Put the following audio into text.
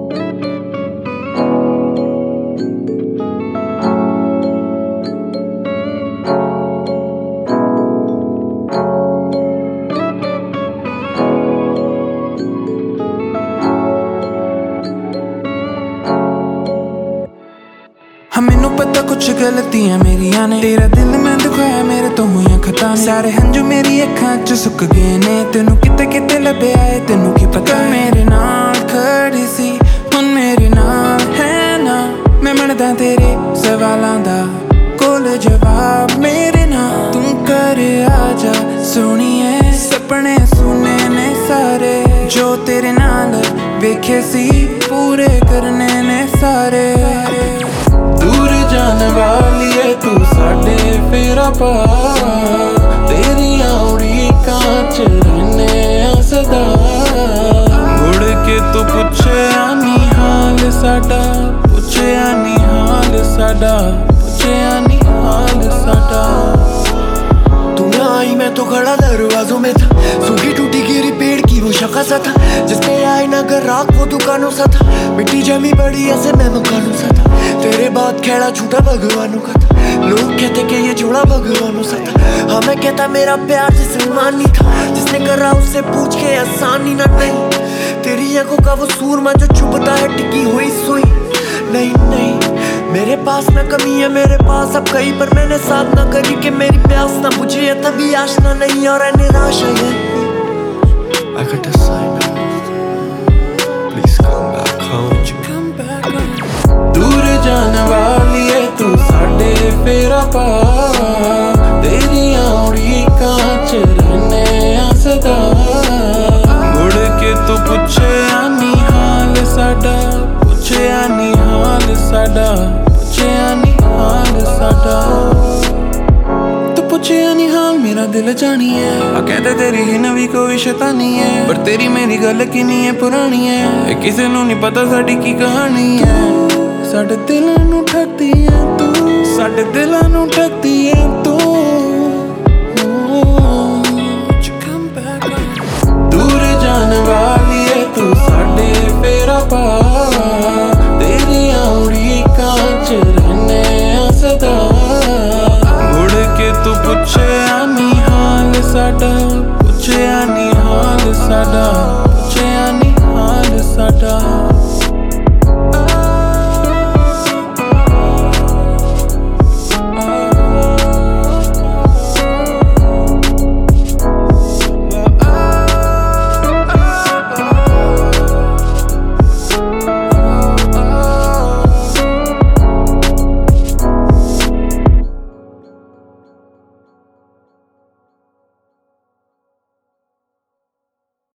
मैनू पता कुछ गलतियां मेरियां ने, तेरा दिल मैं दुखाया मेरे तो हुई खता ने। सारे हंजू मेरी अखां च सुक गए ने, तेनू किते किते लभ्या है तेनू की पता। मेरे नाल खड़ी सी हुण मेरे नाल है ना, मैं मनदा तेरे सवालां दा कोल जवाब मेरे नाल। तू कर आजा सोहणीए, सपने सुने ने सारे जो तेरे नाल वेखे सी, पूरे करने ने सारे। दूर जाने वाली है तू साडे फेरा पा, तेरियां उड़ीकां च रहने आ सदा। मुड़ के तू पुछया नी हाल साडा, पुछया नी हाल साडा, पुछया नी हाल साडा। तू ना आई मैं तो खड़ा दरवाजों में था, सूखी टूटी गिरी पेड़ की वो शाखा सा था, जिसपे आई ना घर राख वो दुकानों सा था। मिट्टी जमी बड़ी ऐसे मैं मकानों सा था, तेरे बाद खेड़ा छूटा भगवानों का था। लोग कहते कि ये जोड़ा भगवानों सा था, हाँ मैं कहता मेरा प्यार जिसमान नहीं था। जिसने करा उससे पूछ के आसानी ना नहीं, तेरी आंखों का वो सूरमा जो चुभता है टिकी हुई सुई। नहीं नहीं मेरे पास ना कमी है, मेरे पास अब कहीं, पर मैंने साथ ना करी कि मेरी प्यास ना बुझे है। तभी आशना नहीं और निराशा है। I got a sign now, please come back home, come back home। दूर जाने वाली है तू साडे फेरा पा, तेरियां उड़ीकां च रहने आ सदा। मुड़ के तू पुछया नी हाल साडा, पुछया नी हाल साडा, पुछया नी हाल साडा। तू पुछया नी हाल मेरा दिल जानी है, आ कहते तेरी ही नवी कोई शैतानी है, पर तेरी मेरी गल किन्नी है पुरानी है। किसे नू नहीं पता साडी की कहानी है, साडे दिलां नू ठगदी है तू, साडे दिलां नू ठगदी है